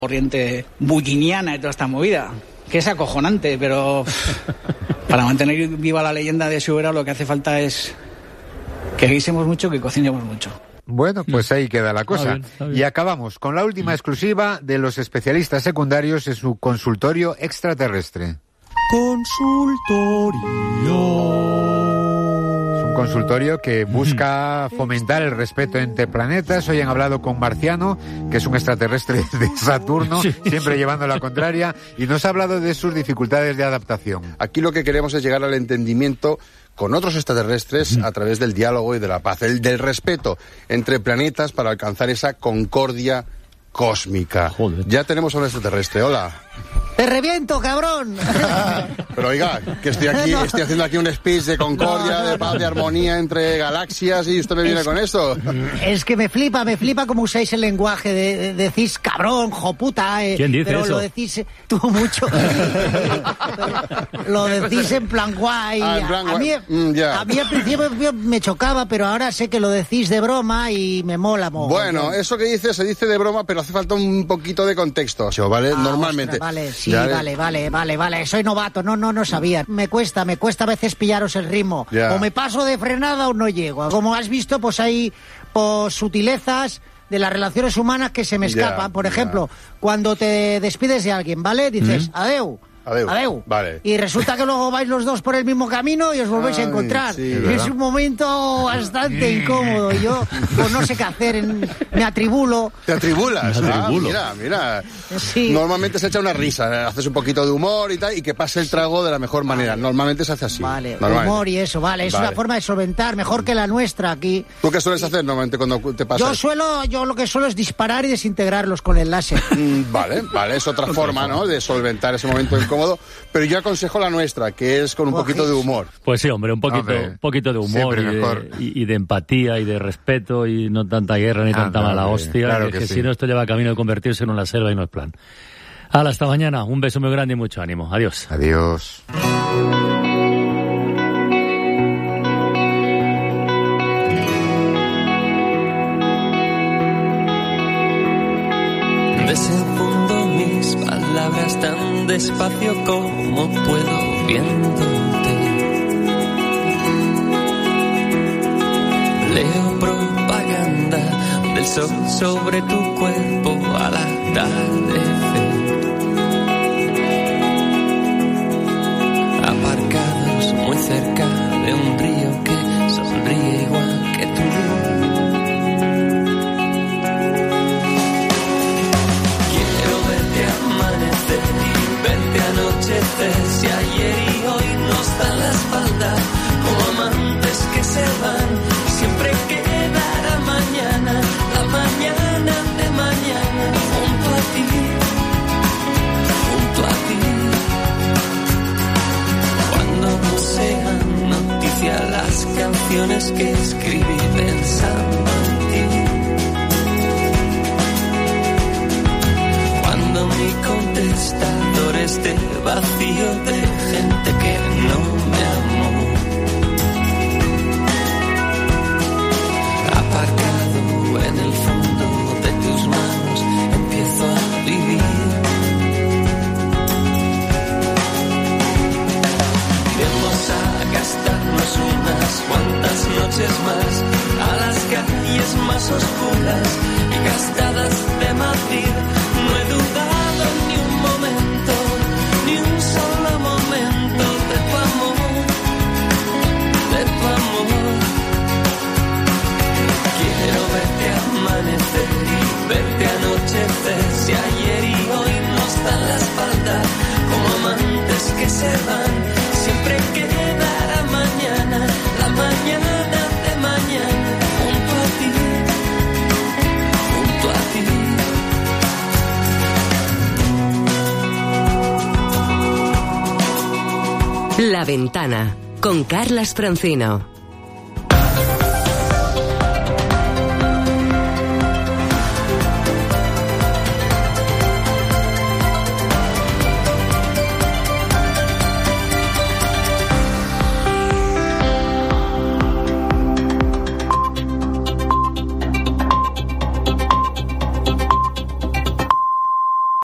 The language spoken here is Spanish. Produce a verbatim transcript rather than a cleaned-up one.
corriente bulliniana y toda esta movida, que es acojonante, pero para mantener viva la leyenda de Subera lo que hace falta es que guisemos mucho, que cocinemos mucho. Bueno, pues ahí queda la cosa. Está bien, está bien. Y acabamos con la última exclusiva de los especialistas secundarios en su consultorio extraterrestre. Consultorio. Es un consultorio que busca fomentar el respeto entre planetas. Hoy han hablado con Marciano, que es un extraterrestre de Saturno, Sí. siempre llevando la contraria, y nos ha hablado de sus dificultades de adaptación. Aquí lo que queremos es llegar al entendimiento con otros extraterrestres a través del diálogo y de la paz, el del respeto entre planetas para alcanzar esa concordia cósmica. Joder. Ya tenemos a un extraterrestre, hola. ¡Te reviento, cabrón! Pero oiga, que estoy aquí, No. estoy haciendo aquí un speech de concordia, No, no, de paz, no. de armonía entre galaxias y usted me viene Es- con esto. Es que me flipa, me flipa cómo usáis el lenguaje de, de- decís cabrón, joputa, eh, ¿Quién dice pero eso? lo decís eh, tú mucho. Lo decís en plan guay. Ah, en plan a, guay. mí, Mm, ya. a mí al principio me chocaba, pero ahora sé que lo decís de broma y me mola mogollón. Bueno, eso que dice se dice de broma, pero hace falta un poquito de contexto, ¿vale? Ah, Normalmente. ostras, vale, sí, Ya, vale, vale, vale, vale. Soy novato, no, no, no sabía. Me cuesta, me cuesta a veces pillaros el ritmo. Ya. O me paso de frenada o no llego. Como has visto, pues hay pues, sutilezas de las relaciones humanas que se me Ya, escapan. Por ya. ejemplo, cuando te despides de alguien, ¿vale? Dices, adeu. Adeu. Vale. Y resulta que luego vais los dos por el mismo camino y os volvéis Ay, a encontrar. sí, es ¿verdad? un momento bastante incómodo. Yo pues no sé qué hacer, en- me atribulo. Te atribulas. Me Ah, atribulo. mira, mira. Sí. Normalmente se echa una risa, haces un poquito de humor y tal, y que pase el trago de la mejor manera. Normalmente se hace así. Vale, Normalmente. humor y eso, vale. Es Vale. una forma de solventar, mejor que la nuestra aquí. ¿Tú qué sueles hacer normalmente cuando te pasa? Yo suelo, yo lo que suelo es disparar y desintegrarlos con el láser. Mm, Vale, vale, es otra forma, ¿no?, de solventar ese momento incómodo. Pero yo aconsejo la nuestra, que es con un poquito de humor. Pues sí, hombre, un poquito, Hombre, un poquito de humor siempre y mejor. de, y, y de empatía y de respeto y no tanta guerra ni Ah, tanta mala hombre, hostia. claro que, que que sí. si no, esto lleva camino de convertirse en una selva y no es plan. Hala, hasta mañana. Un beso muy grande y mucho ánimo. Adiós. Adiós. Desenfundo mis palabras tan despacio como puedo viéndote. Leo propaganda del sol sobre tu cuerpo al atardecer. Aparcados muy cerca de un río que sonríe igual que tú. Quiero verte amanecer y verte anochecer. Si ayer y hoy nos dan la espalda como amantes que se van, siempre quedará mañana, la mañana de mañana, junto a ti, junto a ti. Cuando no sean noticia las canciones que escribí pensando en ti. Cuando mi contestador esté vacío de gente que no me amó. Aparcado en el fondo de tus manos, empiezo a vivir. Vamos a gastarnos unas cuantas noches más a las calles más oscuras y gastadas de Madrid. No he dudado ni un momento, ni un solo momento de tu amor, de tu amor. Quiero verte amanecer y verte anochecer. Si ayer y hoy nos dan la espalda como amantes que se van, siempre quedará mañana, la mañana de mañana, junto a ti, junto a ti. La Ventana, con Carlas Francino.